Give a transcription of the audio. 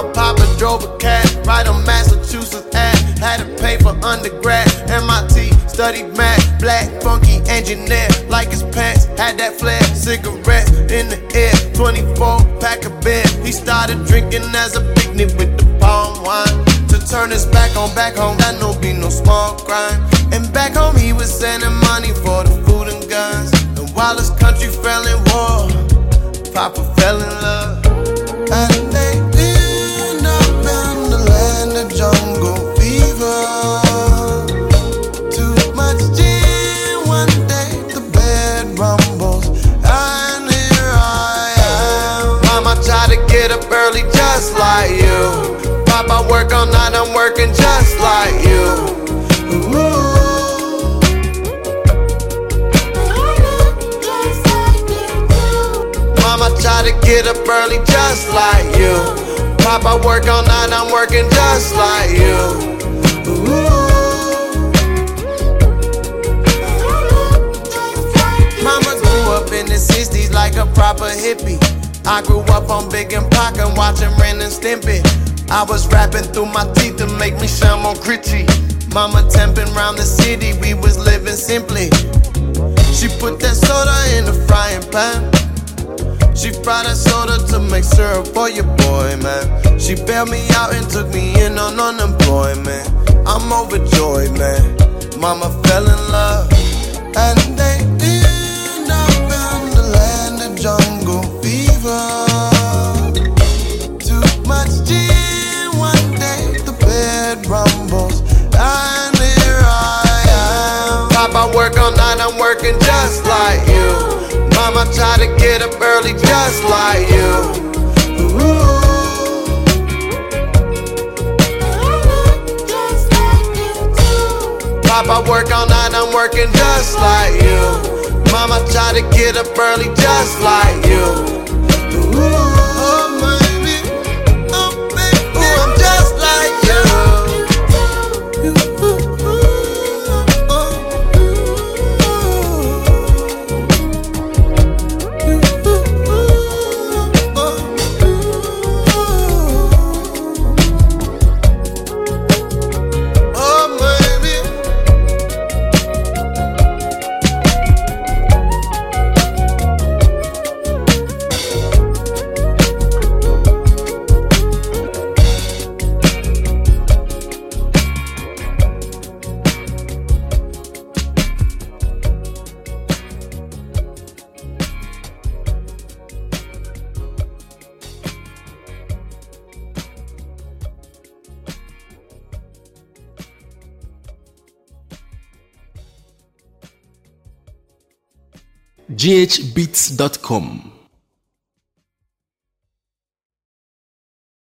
My papa drove a cab right on Massachusetts Ave. Had to pay for undergrad. MIT studied math. Black funky engineer like his pants. Had that flare. Cigarettes in the air. 24 pack of beer. He started drinking as a picnic with the palm wine. To turn his back home, that no be no small crime. And back home he was sending money for the food and guns. And while his country fell in war, Papa fell in love. And they end up in the land of jungle fever. Too much gin, one day the bed rumbles, and here I am. Mama tried to get up early just like you. Papa work all night, I'm working just like you. Ooh. Mama try to get up early just like you. Papa work all night, I'm working just like you. Ooh. Mama grew up in the 60s like a proper hippie. I grew up on Big and Pac and watching Ren and Stimpy. I was rapping through my teeth to make me sound more gritty. Mama temping round the city, we was living simply. She put that soda in the frying pan. She fried that soda to make syrup for your boy, man. She bailed me out and took me in on unemployment. I'm overjoyed, man. Mama fell in love. And they end up in the land of jungle fever. Too much gin, one day the bed rumbles, and here I am. Papa work all night, I'm working just like you. Mama try to get up early just like you. Ooh. Papa work all night, I'm working just like you. Mama try to get up early just like you. Ooh. Oh, baby, oh, baby, ooh, I'm just like you. ghbeats.com